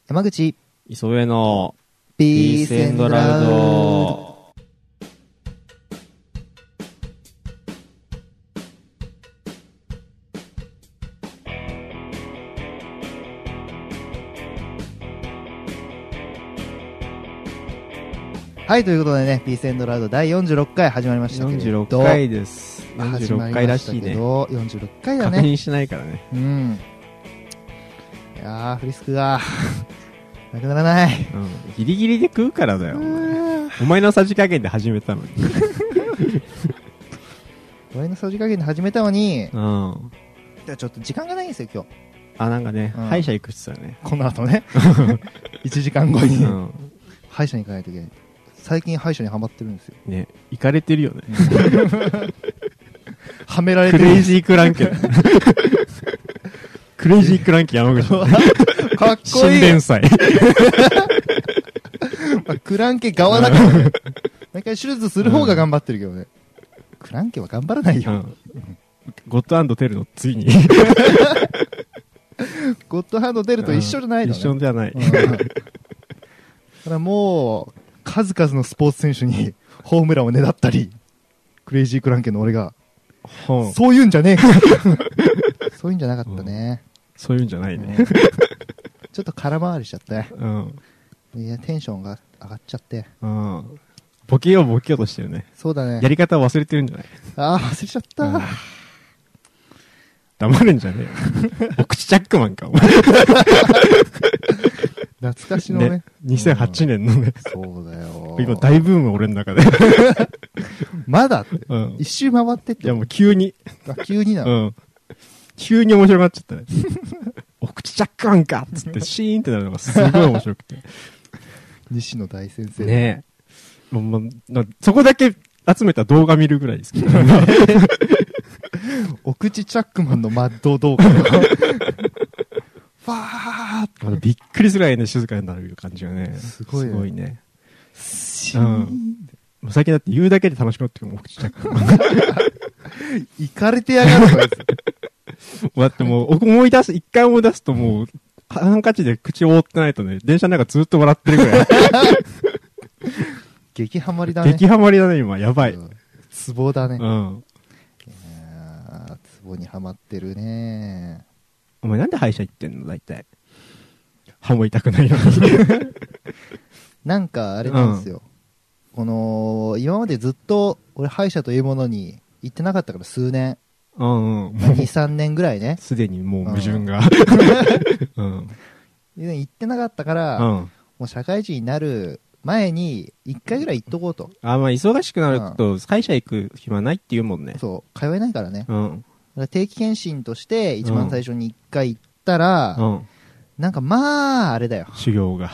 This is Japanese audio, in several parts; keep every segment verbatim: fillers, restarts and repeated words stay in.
山口磯上のピースエンドラウド。はい、ということでね、ピースエンドラウドだいよんじゅうろっかい始まりましたけれど、 よんじゅうろっかいです。よんじゅうろっかいらしいね。 よんじゅうろっかいだね。 確認しないからね。 うん。いやー、フリスクがなくならない。 うん。ギリギリで食うからだよ。お前のさじ加減で始めたのに。 お前のさじ加減で始めたのに、 うん。 じゃあちょっと時間がないんですよ、今日。 あ、なんかね、うん、歯医者行くっつったよね。 この後ね。いちじかんごに、うん、歯医者に行かないといけない。最近歯医者にハマってるんですよ。 ね、行かれてるよね。 はめられてる。 クレイジークランケ。クレイジークランケ山口。かっこいい。 新連載。 まあ、クランケ側だからね。毎回手術する方が頑張ってるけどね。うん、クランケは頑張らないよ。うん、 ゴッドハンド出るのついに。 ゴッドハンド出ると一緒じゃないのね。 一緒じゃない。 だからもう、数々のスポーツ選手にホームランをねだったり、クレイジークランケの俺が、 はあ、 そういうんじゃねえか。そういうんじゃなかったね。 うん、そういうんじゃないね。 うん、ちょっと空回りしちゃって、 うん、 いやテンションが上がっちゃって、 うん、ボケようボケようとしてるね。 そうだね。 やり方を忘れてるんじゃない？ ああ、忘れちゃった。うん、 黙るんじゃねえよ。お口チャックマンか、お前。 懐かしのね。 ねにせんはちねんのね。 そうだよ。 今大ブーム俺の中で。 まだって、 うん、 一周回ってって。 いやもう急に。 あ、急になの、 うん、急に面白くなっちゃったね。お口チャックマンかっつってシーンってなるのがすごい面白くて。 西野大先生。 ねえ。もう、ま、そこだけ集めた動画見るぐらいですけど。 お口チャックマンのマッド動画。ファーってびっくりするぐらいね、静かになる感じがね。 すごいね。 すごいね。うん。最近だって言うだけで楽しくなってくるもん、お口チャックマン。 行かれてやがるわ。 だってもう、思い出す、一回思い出すともう、ハンカチで口を覆ってないとね、電車の中ずっと笑ってるぐらい。 激ハマりだね。 激ハマりだね、今。やばい。 ツボだね。 うん。 いやツボにハマってるね。 お前なんで歯医者行ってんの大体。歯も痛くないのに。 なんかあれなんですよ。うん、この、今までずっと俺歯医者というものに行ってなかったから数年。 うんうん。 に、さんねんぐらいね。 すでにもう矛盾が。うん。 行ってなかったから、うん、もう社会人になる前にいっかいぐらい行っとこうと。 あ、まあ忙しくなると会社行く暇ないって言うもんね。 そう、通えないからね。 うん。 定期検診として一番最初にいっかい行ったら、うん、なんかまああれだよ。 修行が。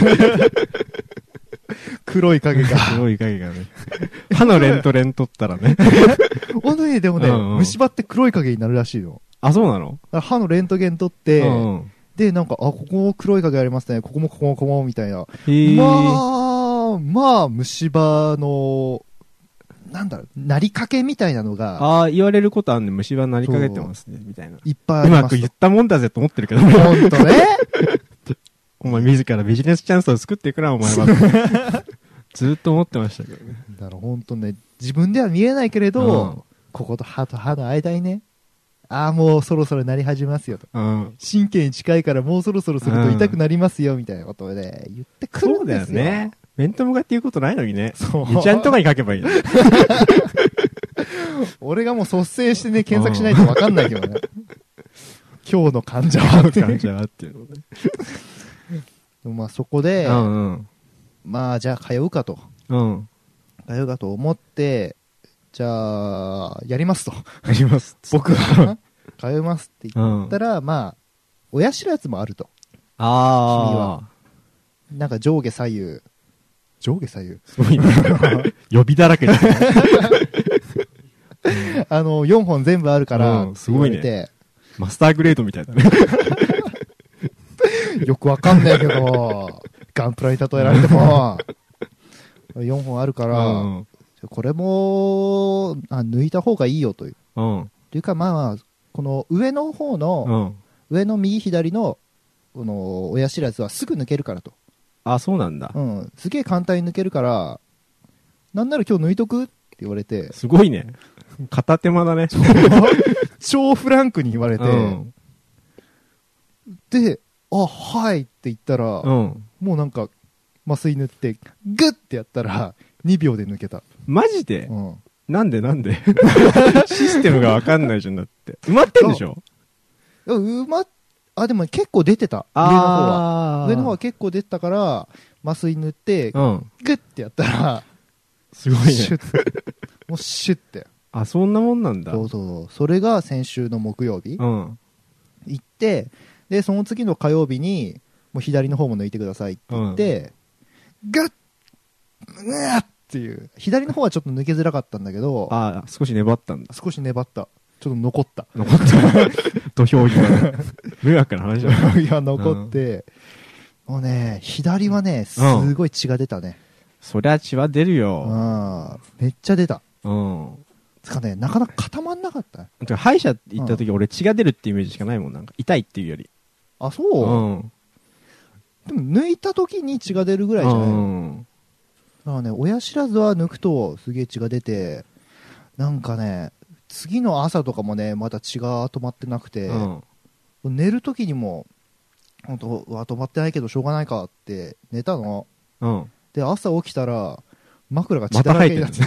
黒い影が。 黒い影がね。歯のレントレン取ったらね。 本当にでもね、うんうん、虫歯って黒い影になるらしいの。 あ、そうなの？ 歯のレントゲン取って、うんうん、で、なんか、あ、ここも黒い影ありますね。ここもここもここもみたいな。まあ、まあ、虫歯の、なんだろう、なりかけみたいなのが。 ああ、言われることあんね。虫歯なりかけてますね、みたいな。 いっぱいあります。 うまく言ったもんだぜと思ってるけどね。 ほんとね。 お前自らビジネスチャンスを作っていくな、お前は。ずっと思ってましたけどね。 だからほんとね、自分では見えないけれど、うん、ここと歯と歯の間にね、ああ、もうそろそろなり始めますよと、うん。神経に近いからもうそろそろすると痛くなりますよ、みたいなことをね、言ってくるんですよ。 そうだよね。面と向かって言うことないのにね。そう。にちゃんとかに書けばいいの。 俺がもう率先してね、検索しないと分かんないけどね。今日の患者はって。 患者はっていうのね。 まあそこで、 うんうん、 まあじゃあ通うかと、 うん、 通うかと思ってじゃあやりますとやります僕は通いますって言ったら、うん、まあ親知らずもあると。 ああ、 君はなんか上下左右上下左右すごいね。予備だらけだね。 あのよんほん全部あるからって言われて、うん、すごいね。 マスターグレードみたいだね。 よくわかんないけど、ガンプラに例えられても、よんほんあるから、うん、これもあ抜いた方がいいよという。うん、というかまあ、この上の方の、うん、上の右左のこの親知らずはすぐ抜けるからと。 あ、そうなんだ。 うん。すげえ簡単に抜けるから、なんなら今日抜いとくって言われて。 すごいね。片手間だね。 超フランクに言われて。うん、で、あ、はいって言ったら、うん、もうなんか、麻酔塗って、グッてやったら、にびょうで抜けた。 マジで、うん、なんでなんでシステムがわかんないじゃんだって。埋まってんでしょ？ 埋まっ、あ、でも結構出てた。上の方は。上の方は結構出てたから、麻酔塗って、うん、グッてやったら、 すごいね。 シュッもうシュッて。 あ、そんなもんなんだ。 そうそう。それが先週の木曜日。うん、行って、で、その次の火曜日に、もう左の方も抜いてくださいって言って、うん、ガッうわーっていう。左の方はちょっと抜けづらかったんだけど。 ああ、少し粘ったんだ。 少し粘った。ちょっと残った。 残った。土俵際。迷惑な話だね。 いや、残って、うん、もうね、左はね、すごい血が出たね。うん、 そりゃ血は出るよ。 うん。めっちゃ出た。うん。つかね、なかなか固まんなかった。 てか歯医者行った時、うん、俺血が出るってイメージしかないもん。なんか痛いっていうより。 あ、そう、うん、でも抜いた時に血が出るぐらいじゃないの、うん、だからね、親知らずは抜くとすげえ血が出て、なんかね、次の朝とかもね、まだ血が止まってなくて、うん、寝る時にも、本当は止まってないけどしょうがないかって寝たの。うん、で、朝起きたら、枕が血だらけになって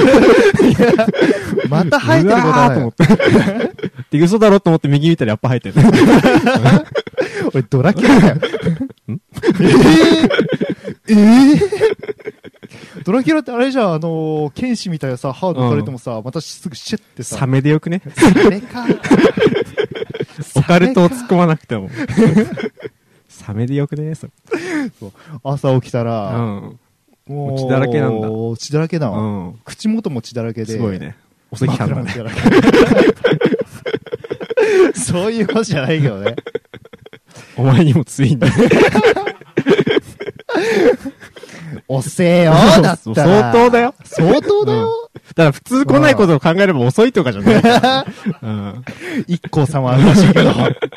また生えてることだと思ってで、嘘だろと思って右見たらやっぱ生えてる俺ドラキュラだよえー、えー、ドラキュラってあれじゃん、あのー、剣士みたいなさ、歯抜かれてもさ、うん、またすぐシュッてさ、 サメでよくね。 サメかオカルトを突っ込まなくてもサメでよくね。そそう、朝起きたら、うん、 もう血だらけなんだ。 血だらけだわ、うん、口元も血だらけで。 すごいね。お赤飯だね。 そういうことじゃないけどね。 お前にもついんだ。 遅えよだったら。 相当だよ。 相当だよ。 うん、だから普通来ないことを考えれば遅いとかじゃないから。うん、 一行様あるらしいけど。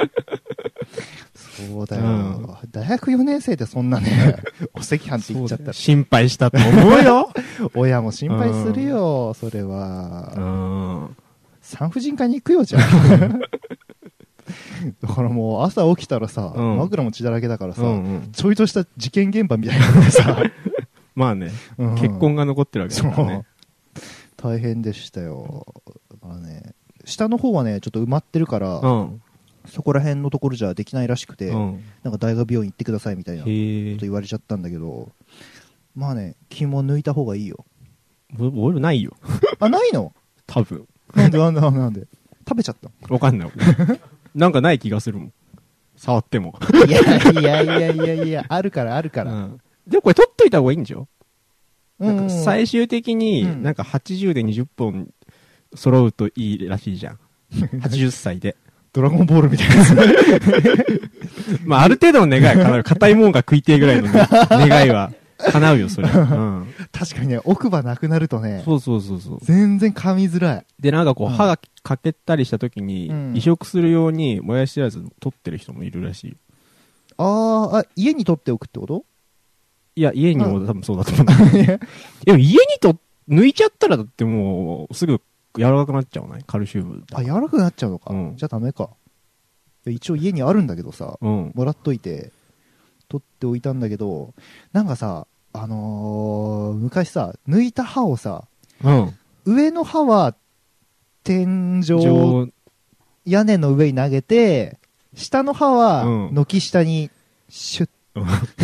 そうだよ、うん。大学よねん生でそんなね、お赤飯って言っちゃったら。 心配したと思うよ。 親も心配するよ、うん、それは。うん、産婦人科に行くよ、じゃん。だからもう朝起きたらさ、うん、枕も血だらけだからさ、うんうん、ちょいとした事件現場みたいなのでさ。 まあね、うん、血痕が残ってるわけだからね。 大変でしたよ。まあね、下の方はね、ちょっと埋まってるから、うん、そこら辺のところじゃできないらしくて、うん、なんか大学病院行ってくださいみたいなこと言われちゃったんだけど、まあね、肝抜いた方がいいよ。 俺ないよ。 あ、ないの？ 多分。 なんでなんでなんで食べちゃったの？ わかんない。なんかない気がするもん。触っても。 いやいやいやいやいや、あるからあるから。うん、 でもこれ取っといた方がいいんでしょ？なんか最終的になんかはちじゅうでにじゅっぽん揃うといいらしいじゃん。はちじゅっさいで。 ドラゴンボールみたいな。 まあある程度の願い叶う。硬いもんが食いてえぐらいの、ね、願いは叶うよ、それ。うん、 確かにね、奥歯なくなるとね。 そうそうそうそう。 全然噛みづらい。 で、なんかこう、うん、歯が欠けたりした時に、うん、移植するように、もやし知らず取ってる人もいるらしい。 ああ、家に取っておくってこと？ いや、家にも多分そうだと思うんだけど。でも家にと、抜いちゃったらだってもう、すぐ柔らかくなっちゃうない？カルシウム。 あ、柔らかくなっちゃうのか。うん、じゃあダメか。一応家にあるんだけどさ、うん、もらっといて、取っておいたんだけど、なんかさ、あのー、昔さ、抜いた歯をさ、うん、上の歯は天井、屋根の上に投げて、下の歯は軒下にシュッ、うん、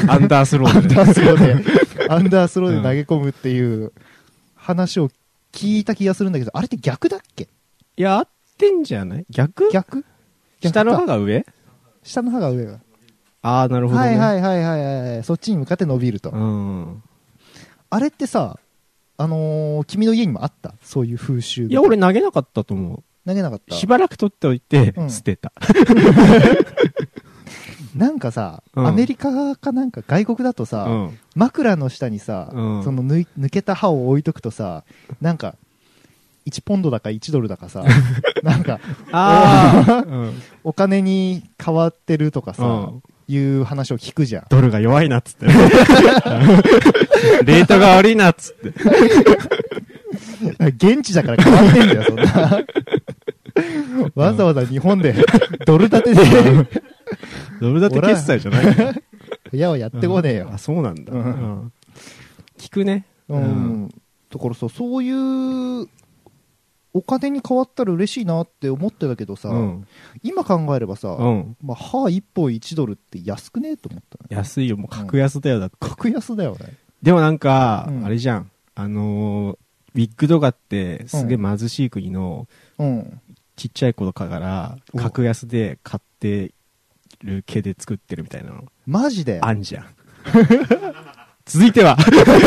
アンダースローで、アンダースローで、アンダースローで投げ込むっていう話を聞いた気がするんだけど、あれって逆だっけ？ いや、合ってんじゃない？逆？ 逆？ 下の歯が上？ 下の歯が上が。 ああ、なるほどね。 はいはいはいはいはい。そっちに向かって伸びると。うん。あれってさ、あのー、君の家にもあった？そういう風習。 いや、俺投げなかったと思う。 投げなかった。 しばらく取っておいて、うん、捨てた。 なんかさ、うん、アメリカかなんか外国だとさ、うん、枕の下にさ、うん、その抜抜けた歯を置いとくとさ、なんか、いちポンドだかいちドルだかさ、なんか、あお, うん、お金に変わってるとかさ、うん、 いう話を聞くじゃん。 ドルが弱いなっつって。レートが悪いなっつって。 現地だから変わってんだよ、そんな。わざわざ日本でドル建てで。 ドル建て決済じゃないの？ いやはやってこねえよ。 うん、あ、そうなんだ。 うんうん、聞くね。 うん。うん、だからさ、そういうお金に変わったら嬉しいなって思ってたけどさ、うん、今考えればさ、うん、まあ、歯いっぽんいちドルって安くねえと思った、ね。 安いよ、もう格安だよ、だって。 格安だよね。 でもなんか、うん、あれじゃん。あのー、ウィッグとかってすげえ貧しい国の、うん、ちっちゃい子とかから格安で買ってる毛で作ってるみたいなの。 マジであんじゃん。続いては。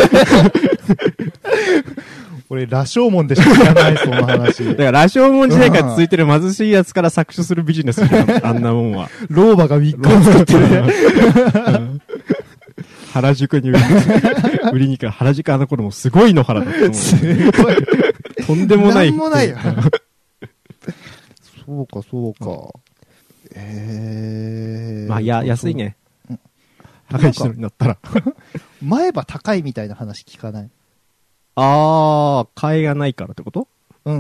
俺、羅生門でしか知らない、その話。 だから、羅生門時代から続いてる貧しいやつから搾取するビジネスじゃん、あんなもんは。 老婆がウィッグを作ってるね。 原宿に売り売りに行く原宿あの頃もすごい野原だった。すごい。とんでもない。 なんもないよ。そうか、そうか。えー。 まあ、いや、安いね。高い人になったら。 前歯高いみたいな話聞かない？ あー、替えがないからってこと？ うん。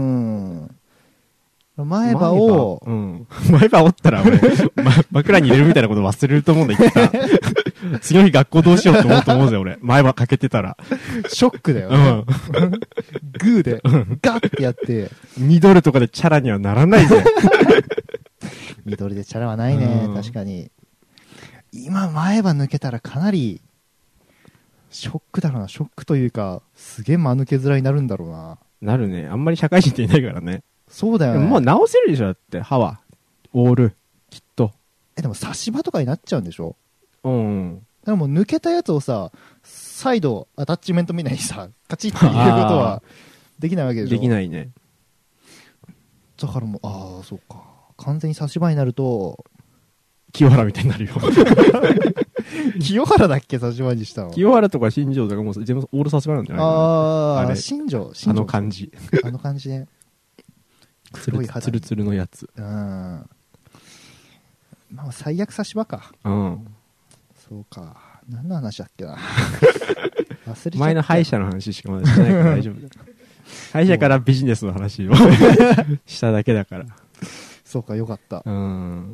前歯を、 うん。前歯折ったら俺、ま、枕に入れるみたいなこと忘れると思うんだけどさ。次の日学校どうしようと思うと思うぜ、俺。前歯かけてたら。 ショックだよね。うん。グーで、ガッてやって。 にドルとかでチャラにはならないぜ。 にドルでチャラはないね、うん、確かに。今前歯抜けたらかなり、ショックだろうな、ショックというか、すげえ間抜けづらになるんだろうな。 なるね。あんまり社会人っていないからね。 そうだよね。 でももう直せるでしょ、だって、歯は。オール。きっと。 え、でも差し歯とかになっちゃうんでしょ？ うん。 だからもう抜けたやつをさ、再度アタッチメントみたいにさ、カチッって入れることはできないわけでしょ？ できないね。 だからもう、ああ、そうか。完全に差し歯になると、 清原みたいになるよ。 清原だっけ、差し歯にしたの。 清原とか新庄とかもう全部オール差し歯なんじゃないの？ ああ、新庄、新庄。 あの感じ。 あの感じね。 つるつるつるのやつ。 うん。まあ、最悪差し歯か。 うん。 そうか。何の話だっけな。忘れちゃった。 前の歯医者の話しかまだしてないから大丈夫だ。歯医者からビジネスの話をしただけだから。 そうか、よかった。 うん。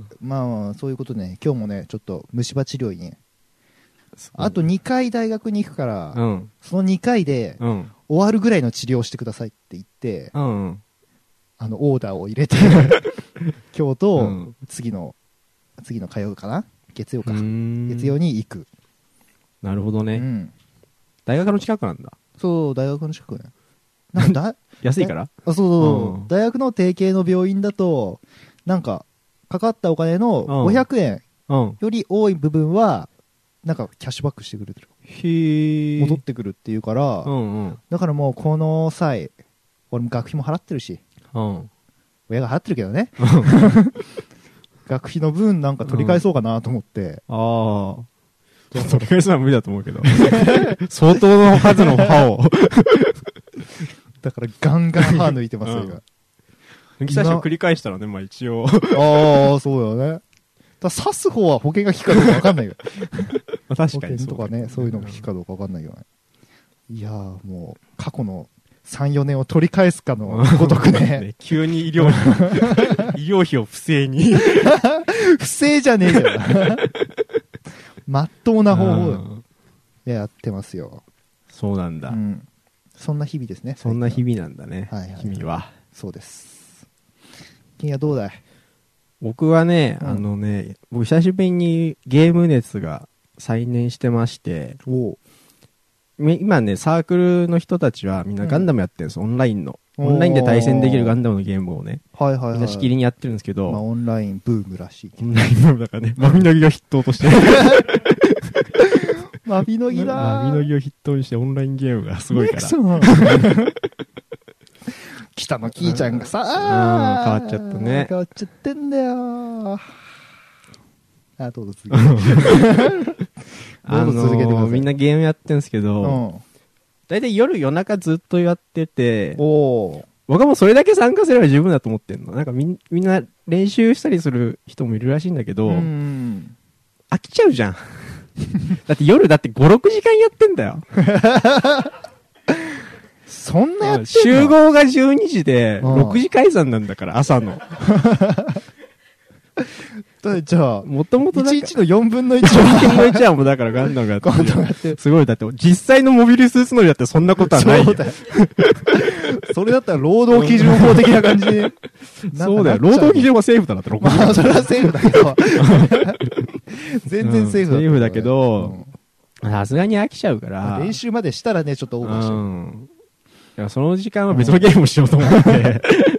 まあ、まあ、そういうことね、今日もね、ちょっと虫歯治療にね、あとにかい大学に行くから、うん、そのにかいで、うん、終わるぐらいの治療をしてくださいって言って、うん、あの、オーダーを入れて、今日と、次の、次の火曜かな？月曜か。月曜に行く。 なるほどね。うん、大学の近くなんだ。 そう、大学の近くね。なんだ安いからあ、そうそうそう、うん、大学の提携の病院だと、なんか、かかったお金のごひゃくえんより多い部分は、なんかキャッシュバックしてくれてる。 へー。 戻ってくるっていうから、うんうん、だからもうこの際、俺も学費も払ってるし、うん、親が払ってるけどね。学費の分なんか取り返そうかなと思って。 うん、ああ。取り返すのは無理だと思うけど。相当の数の歯を。 だからガンガン歯抜いてますよ、今。 抜き差しを繰り返したらね、まあ一応。 ああ、そうだよね。だ刺す方は保険が効くかどうか分かんないよ。 まあ確かに保険とかね、そういうのが効くかどうか分かんないよね。いやーもう、過去のさん、よねんを取り返すかのごとくね。ね急に医療費、医療費を不正に。 不正じゃねえけどな。まっとうな方法でやってますよ。 そうなんだ。うん、 そんな日々ですね。 そんな日々なんだね。はいはいはい、君は。 そうです。君はどうだい？ 僕はね、うん、あのね、僕久しぶりにゲーム熱が再燃してまして、お今ね、サークルの人たちはみんなガンダムやってるんです、うん、オンラインの。オンラインで対戦できるガンダムのゲームをね、はいはいはい、みんなしきりにやってるんですけど、 まあ、オンラインブームらしい。 オンラインブームだからね、マビノギを筆頭として。 マビノギだー。 マビノギを筆頭にしてオンラインゲームがすごいから。 北野キーちゃんがさ、うん、 変わっちゃったね。 変わっちゃってんだよ。あ、どうぞ続けて。どうぞ続けてください。 あのー、みんなゲームやってるんですけど、うん、だいたい夜夜中ずっとやってて、お僕はもうそれだけ参加すれば十分だと思ってんの。なんかみん、みんな練習したりする人もいるらしいんだけど、うん飽きちゃうじゃん。だって夜だってご、ろくじかんやってんだよ。 そんなやってんの？ 集合がじゅうにじで、ろくじ解散なんだから、朝の。 じゃあ、 もともといちにちのよんぶんのいちは。よんぶんのいちはもうだからガンダムがやってる。すごい、だって実際のモビルスーツ乗りだってそんなことはないよ。 そうだよ。それだったら労働基準法的な感じで。 そうだよ。労働基準はセーフだなって、ろくじかん。 まあ、それはセーフだけど。全然セーフだ、 うん、セーフだけど、さすがに飽きちゃうから。 練習までしたらね、ちょっとオーバーしてる。うん。 いや、その時間は別のゲームをしようと思って。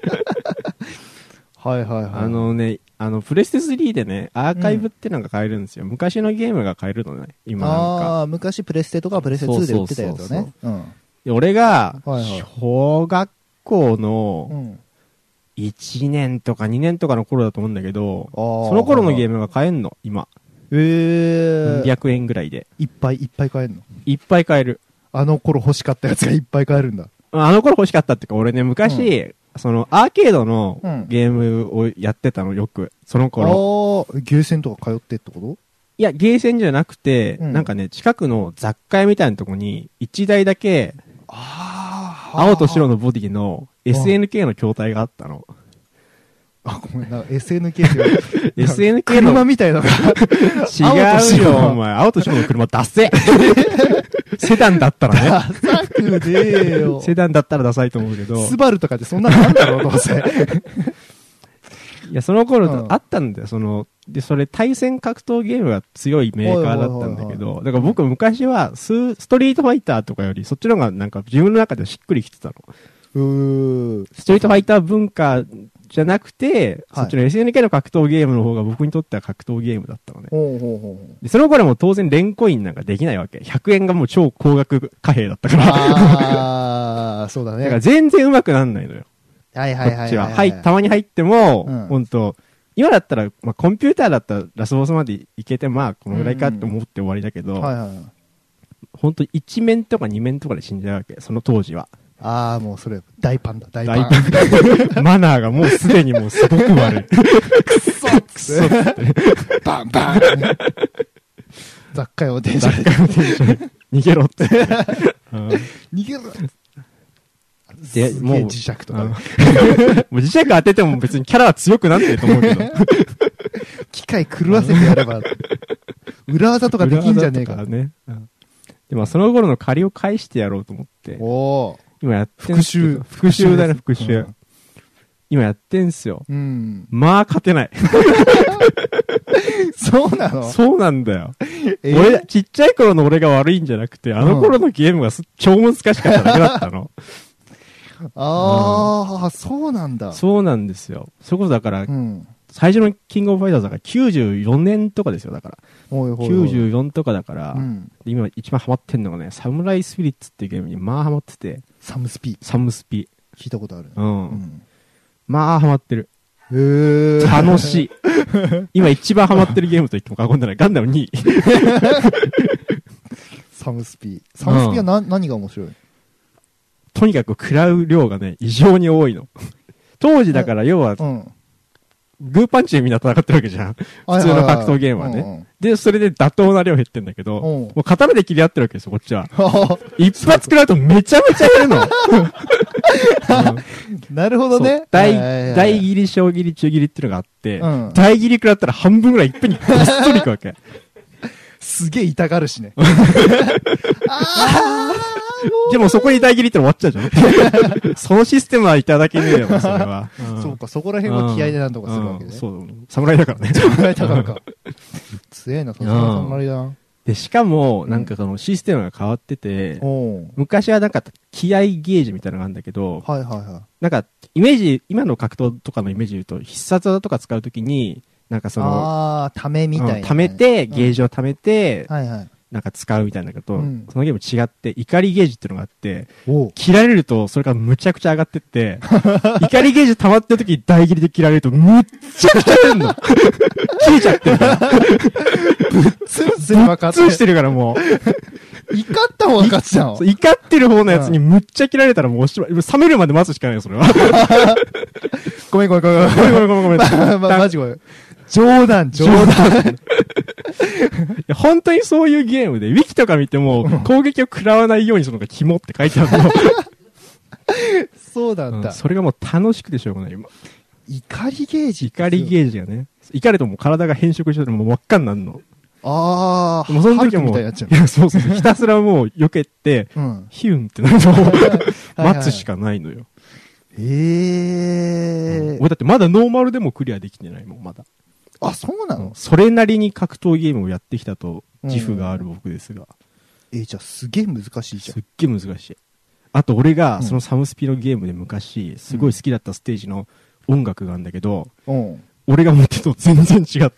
はいはいはい。 あのね、あの、プレステスリーでね、アーカイブってのが買えるんですよ。うん、昔のゲームが買えるのね、今なんか。 ああ、昔プレステとかプレステツーで売ってたやつをね。 俺が、小学校のいちねんとかにねんとかの頃だと思うんだけど、その頃のゲームが買えんの、今。 ええー。 にひゃくえんぐらいで。 いっぱいいっぱい買えんの？ いっぱい買える。 あの頃欲しかったやつがいっぱい買えるんだ。 あの頃欲しかったってか、俺ね、昔、うんその、アーケードのゲームをやってたの、よく。その頃。 ああ、ゲーセンとか通ってってこと？ いや、ゲーセンじゃなくて、うん、なんかね、近くの雑貨屋みたいなとこに、一台だけ、 あ青と白のボディの エスエヌケー の筐体があったの。 あ、ごめんな、エスエヌケーエスエヌケー の。 車みたいなのが。 違うよ、お前。青と白の車出せセダンだったらね。 ダサくねえよ。 セダンだったらダサいと思うけど。 スバルとかってそんなのあんだろう、どうせ。 いや、その頃、うん、あったんだよ、その、で、それ対戦格闘ゲームが強いメーカーだったんだけど、だから僕昔はス、ストリートファイターとかより、そっちの方がなんか自分の中でしっくりきてたの。 うーストリートファイター文化じゃなくて、はい、そっちの エスエヌケー の格闘ゲームの方が僕にとっては格闘ゲームだったのね。 ほうほうほうでその頃も当然レンコインなんかできないわけ。ひゃくえんがもう超高額貨幣だったから。 ああ、そうだね。 だから全然上手くなんないのよ。 はいはいはいはい、はい。こっちは。 はい、たまに入っても、うん、ほんと、今だったら、まあ、コンピューターだったらラスボスまでいけて、まあ、このぐらいかって思って終わりだけど、うんはいはい、ほんといち面とかに面とかで死んじゃうわけ、その当時は。 ああ、もうそれ、大パンだ、大パン。 大パンマナーがもうすでにもうすごく悪い。 くそくそバンバン雑貨用電車で。 雑貨用電車で。逃げろって。 逃げろで、もう、 磁石とか。もう磁石当てても別にキャラは強くなってると思うけど。 機械狂わせてやれば、裏技とかできんじゃねえか。 ね。うん、でもその頃の借りを返してやろうと思って。 お今やってんすよ。復讐。復讐だね、復讐。うん、今やってんすよ。 うん、 まあ、勝てない。 そうなの？ そうなんだよ。えー、俺、ちっちゃい頃の俺が悪いんじゃなくて、あの頃のゲームが超難しかっただけだったの。 ああ、うん、そうなんだ。 そうなんですよ。そういうことだから、 うん、 最初のキングオブファイターズだからきゅうじゅうよねんとかですよ、だから。 おいおいおいきゅうじゅうよんとかだから、 うん、 今一番ハマってんのがね、サムライスピリッツっていうゲームにまあハマってて。 サムスピ。 サムスピ。 聞いたことある、ね。 うん。うん、まあハマってる。 へー。 楽しい。今一番ハマってるゲームと言っても過言でない。ガンダムにい。 サムスピ。サムスピはな、うん、何が面白い？ とにかく食らう量がね、異常に多いの。当時だから要は、うん、グーパンチでみんな戦ってるわけじゃん。普通の格闘ゲームはね。うんうん、で、それで妥当な量減ってんだけど、うん、もう刀で切り合ってるわけですよ、こっちは。一発食らうとめちゃめちゃ減るの。 うん、なるほどね。 大、大切り、小切り、中切りっていうのがあって、うん、大切り食らったら半分ぐらいいっぺんにごっそりいくわけ。 すげえ痛がるしね。 あでもそこに大切りって終わっちゃうじゃん。そのシステムはいただけねえよ、それは。 うん、そうか、そこら辺は気合でなんとかするわけね。 うん、そう、侍だからね。 侍だからか。強えな、さすが侍だ。 で、しかも、なんかそのシステムが変わってて、うん、昔はなんか気合ゲージみたいなのがあるんだけど、 はいはいはい。 なんか、イメージ、今の格闘とかのイメージで言うと、必殺技とか使うときに、なんかその、 ああ、ためみたいな、ね。 うん、ためて、ゲージをためて、 うん、はいはい。 なんか使うみたいなんだけど、うん、そのゲーム違って、怒りゲージっていうのがあって、切られると、それからむちゃくちゃ上がってって、怒りゲージ溜まってる時に大切りで切られると、むっちゃくちゃ出んの切れちゃってるから。ぶっつんすに分かって。 ぶっつんしてるからもう。怒った方が勝ちじゃん。 怒ってる方のやつにむっちゃ切られたらもうおしまい。冷めるまで待つしかないよ、それは。 ごめんごめんごめん。 ごめんごめんごめんごめん。 ま、ま、マジごめん。冗談、冗談。 や本当にそういうゲームで、ウィキとか見ても、攻撃を食らわないようにするのが肝って書いてあるの。 そうなんだ、 うん。それがもう楽しくてしょうがない、今。 怒りゲージ怒りゲージがね。怒るともう体が変色しててもう真っ赤になるの。 ああ、 もうその時はもう、いや、そうそう、ひたすらもう避けて、うん、ヒュンってなると、待つしかないのよ。 へえ、 うん。俺だってまだノーマルでもクリアできてないもん、まだ。 あ、そうなの？ それなりに格闘ゲームをやってきたと、自負がある僕ですが。 うん、えー、じゃあすげえ難しいじゃん。 すっげえ難しい。あと俺が、そのサムスピのゲームで昔、すごい好きだったステージの音楽があるんだけど、うん、俺が持ってると全然違った。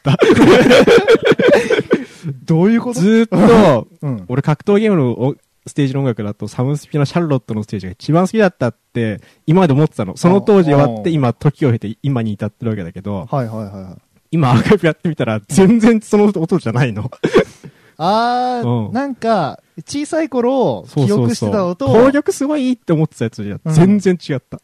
どういうこと？ ずーっと、うん、俺格闘ゲームのステージの音楽だとサムスピのシャルロットのステージが一番好きだったって今まで思ってたの。その当時終わって今時を経て今に至ってるわけだけど、 はいはいはい、 今アーカイブやってみたら全然その音じゃないの。 あー、うん、なんか小さい頃記憶してた音、 攻略すごいいいって思ってたやつじゃ全然違った。うん、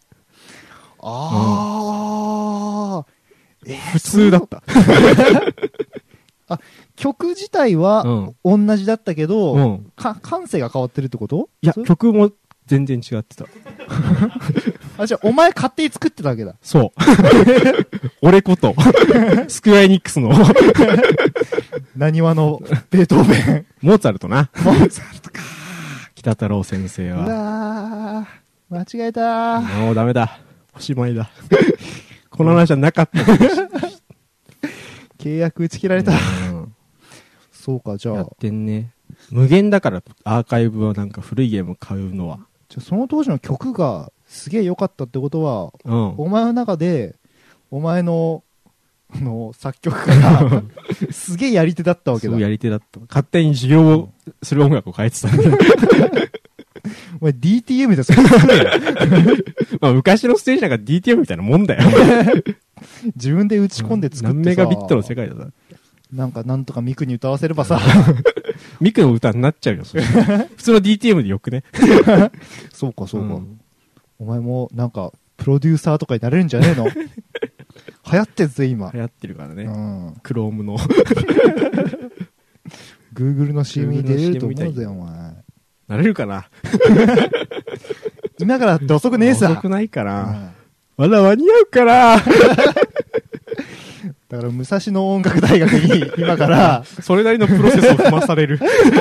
ああ、 うんえー、普通だった。 あ、曲自体は同じだったけど、うん、か感性が変わってるってこと？ いや、曲も全然違ってた。 あ、じゃあお前勝手に作ってたわけだ。 そう。俺こと、スクエアエニックスの。 何話のベートーベン。 モーツァルトな。 モーツァルトか。 北太郎先生は。 うわー、間違えたー。 もうダメだ。おしまいだ。この話はなかった。 契約打ち切られた。うん、そうか、じゃあ。 やってんね。無限だからアーカイブはなんか古いゲーム買うのは。 じゃあその当時の曲がすげえ良かったってことは、うん、お前の中で、お前の、あの、作曲家が、すげえやり手だったわけだ。 そうやり手だった。勝手に授業をする音楽を変えてたんだよ。 お前 ディーティーエム でそれ作れよ。 まあ昔のステージなんか ディーティーエム みたいなもんだよ。 自分で打ち込んで作ってさ、 何メガビットの世界だな。 なんかなんとかミクに歌わせればさ、 ミクの歌になっちゃうよ。それ普通の ディーティーエム でよくね。 そうかそうか、うん。お前もなんかプロデューサーとかになれるんじゃねえの？流行ってるぜ今。 流行ってるからね。 うん、 クロームの。 Google の シーエム に出れると思うぜお前。 なれるかな。 今からって遅くねえさ。 遅くないから。うん、まだ間に合うから。 だから武蔵野音楽大学に今からそれなりのプロセスを踏まされる。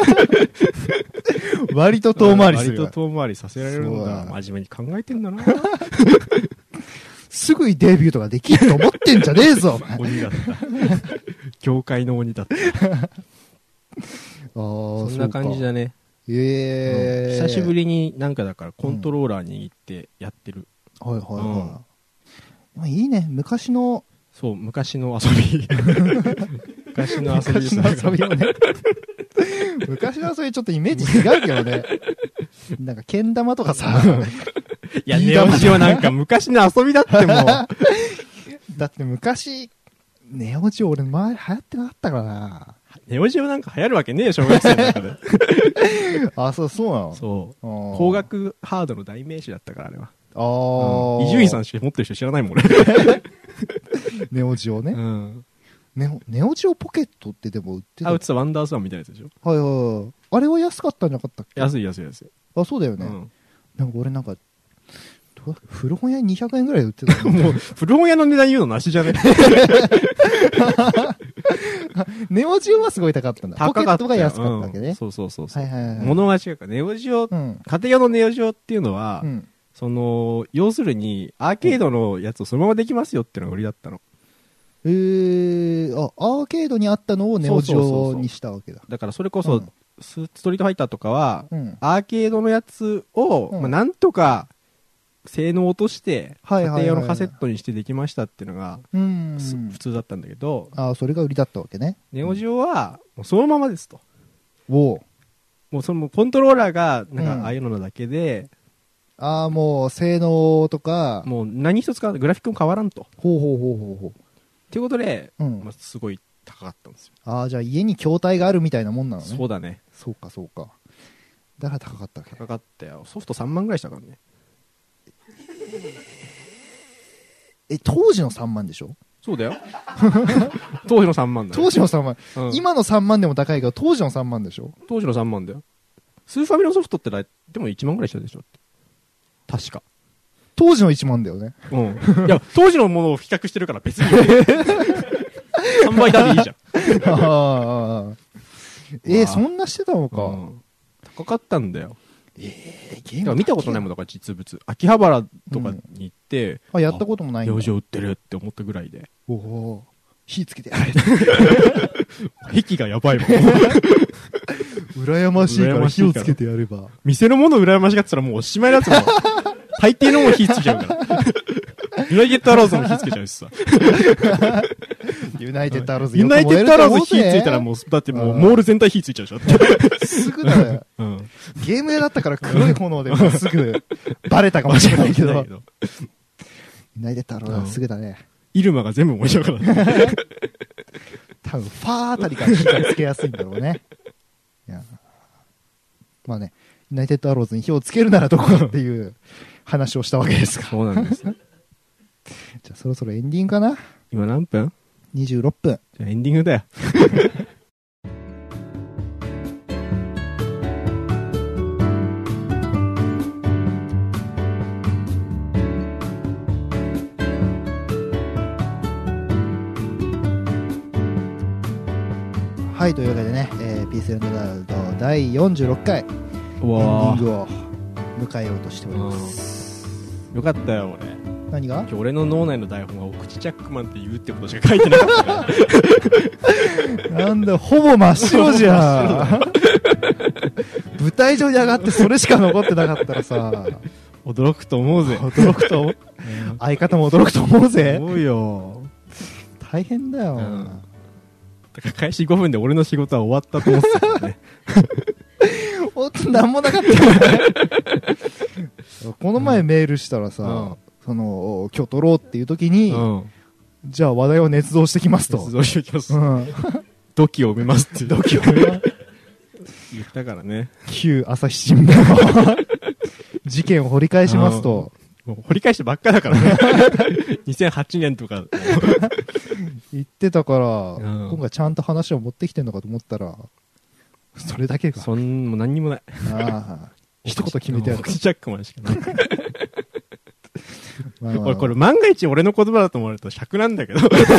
割と遠回りする。 割と遠回りさせられるのが真面目に考えてんだな。 すぐにデビューとかできると思ってんじゃねえぞ。 鬼だった。業界の鬼だった。あそんな感じだね。 えーうん、久しぶりになんかだからコントローラーに行ってやってる。 うん、はいはいはい。うん、いいね。昔のそう昔の遊び。昔の遊び昔の遊びをね。昔の遊びちょっとイメージ違うけどね。なんかけん玉とかさ。 いやネオジオなんか昔の遊びだってもう。 だって昔ネオジオ俺前流行ってなかったからな。 ネオジオなんか流行るわけねえよ小学生の中で。 あそうそうなの。 そう高額ハードの代名詞だったからあれは。 ああ。 伊集院さんしか持ってる人知らないもん俺。 ネオジオね。うん。ネオ、ネオジオポケットってでも売ってた。 あ、売ってたワンダースワンみたいなやつでしょ。 はいはいはい。あれは安かったんじゃなかったっけ？ 安い安い安い。 あ、そうだよね。うん、なんか俺なんか、古本屋ににひゃくえんぐらいで売ってた。 もう、古本屋の値段言うのなしじゃね？ ネオジオはすごい高かったんだ。ポケットが安かったわけね。うん、 そうそうそうそう。 はいはいはい。 物が違うから、ネオジオ、うん、家庭用のネオジオっていうのは、うん、その、要するに、アーケードのやつをそのままできますよっていうのが売りだったの。 えー、あ、アーケードにあったのをネオジオにしたわけだ。 だからそれこそ、うん、ストリートファイターとかは、うん、アーケードのやつを、うんまあ、なんとか性能を落として、家庭用のカセットにしてできましたっていうのが、うん普通だったんだけど、 あそれが売りだったわけね。 ネオジオは、もうそのままですと。 おもうそのコントローラーが、なんかああいうのだけで、 うん、ああ、もう性能とか、 もう何一つかグラフィックも変わらんと。 ほうほうほうほうほう。 ということで、うんまあ、すごい高かったんですよ。 ああ、じゃあ家に筐体があるみたいなもんなのね。 そうだね。 そうかそうか。だから高かったっけ。 高かったよ。ソフトさんまんぐらいしたからね。 え、当時のさんまんでしょ？ そうだよ。当時のさんまんだよ。 当時のさんまん、 うん、 今のさんまんでも高いけど当時のさんまんでしょ。 当時のさんまんだよ。スーファミのソフトってでもいちまんぐらいしたでしょって。確か。 当時のいちまんだよね。 うん。いや、当時のものを比較してるから別に。さんばいだでいいじゃん。ああ。えー、そんなしてたのか。うん、 高かったんだよ。 えー、 ゲーム見たことないもんだから実物。秋葉原とかに行って、 うん、あ、やったこともないんだ。 養生売ってるって思ったぐらいで。 おお。火つけてやれ。 壁がやばいもん。 羨ましいから火をつけてやれば。 店のもの羨ましがってたらもうおしまいだつもん。大抵のも火ついちゃうから。ユナイテッドアローズも火つけちゃうしさ。 ユナイテッドアローズユナイテッドアローズ火ついたらもう、だってもうモール全体火ついちゃうでしょ。 すぐだよ。うん、ゲーム屋だったから黒い炎でもすぐバレたかもしれないけど。ユナイテッドアローズはすぐだね。 イルマが全部燃えちゃうからね。 多分、ファーあたりから火がつけやすいんだろうね。いやまあね、ユナイテッドアローズに火をつけるならどこかっていう話をしたわけですが。 そうなんです。じゃあそろそろエンディングかな。 今何分 ? にじゅうろっぷん。 じゃあエンディングだよ。 はい、というわけでね、えー、ピース エンドワールドだいよんじゅうろっかいエンディングを迎えようとしております。 よかったよ俺。 何が？ 今日俺の脳内の台本がお口チャックマンって言うってことしか書いてなかったからなんだ、ほぼ真っ白じゃん。舞台上に上がってそれしか残ってなかったらさ、 驚くと思うぜ。 驚くと思う、うん、相方も驚くと思うぜ。 思うよ。 大変だよ、うん、 だから開始ごふんで俺の仕事は終わったと思ってたからね。 ほんと何もなかったよね。この前メールしたらさ、うん、その今日撮ろうっていう時に、うん、じゃあ話題を捏造してきますと。 捏造してきます。うん、土器を埋めますって土器を埋めます言ったからね。 旧朝日新聞の事件を掘り返しますと。 もう掘り返してばっかだからね。にせんはちねんとか言ってたから、うん、今回ちゃんと話を持ってきてんのかと思ったら、それだけか。 そんもう何にもない。 ああ、一言決めてやる。 口チャックマンしかない。まあまあ、俺これ万が一俺の言葉だと思われると尺なんだけど。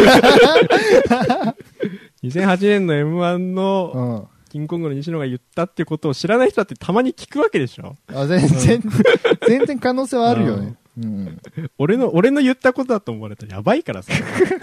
にせんはちねんの エムワン のキングコングの西野が言ったってことを知らない人だってたまに聞くわけでしょ。 あ、全然、全然可能性はあるよね。うん、 俺の、俺の言ったことだと思われたらやばいからさ。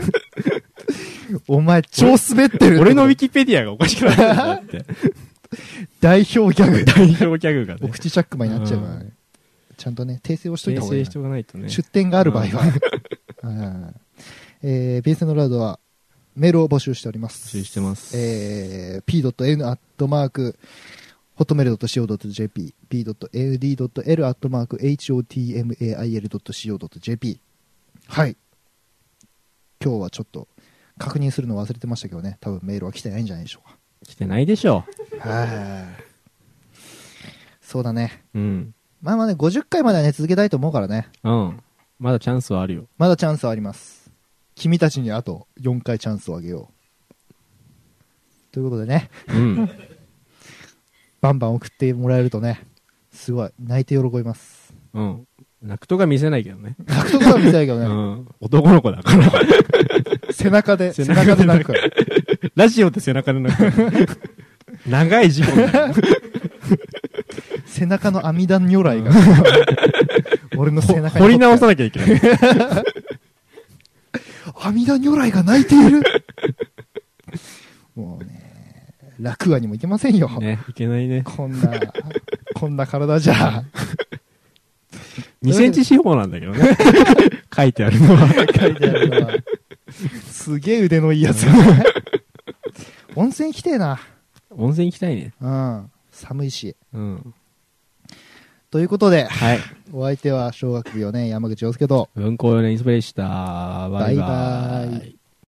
お前超滑ってる。 俺のウィキペディアがおかしくなってるんだって。 代表ギャグ。 代表ギャグがね。 お口チャックマンになっちゃうからね。ちゃんとね、訂正をしといた方がいい。 訂正しておかないとね。 出典がある場合は。えー、ピース のラウドはメールを募集しております。 募集してます。 えー、ピーエヌ アットマーク、ホットメール ドットシーオー ドット ジェーピー、ピーエヌディー ドットエル アットマーク、エイチオーティーエムエーアイエル ドットシーオー ドット ジェーピー。はい。今日はちょっと確認するの忘れてましたけどね、多分メールは来てないんじゃないでしょうか。 来てないでしょう。はい。そうだね。 うん。 まあまあね、ごじゅっかいまではね、続けたいと思うからね。 うん。まだチャンスはあるよ。 まだチャンスはあります。君たちにあとよんかいチャンスをあげよう。ということでね。うん。バンバン送ってもらえるとね、すごい、泣いて喜びます。 うん。泣くとか見せないけどね。 泣くとかは見せないけどね。うん。 男の子だから。 背中で、背中で泣くから。 ラジオで背中で泣くから。長い時間。 背中の阿弥陀如来が、俺の背中に。 掘り直さなきゃいけない。 阿弥陀如来が泣いている。もうね。楽話にもいけませんよ。 ね、いけないね。 こんな、こんな体じゃ。 にセンチ四方なんだけどね。書いてあるのは。 書いてあるのは。すげえ腕のいいやつ。温泉行きてえな。 温泉行きたいね。 うん。寒いし。 うん。 ということで、 はい。 お相手は小学よねん山口洋介と、 文庫よねんインスピレーションでした。バイバイ。バイバイ。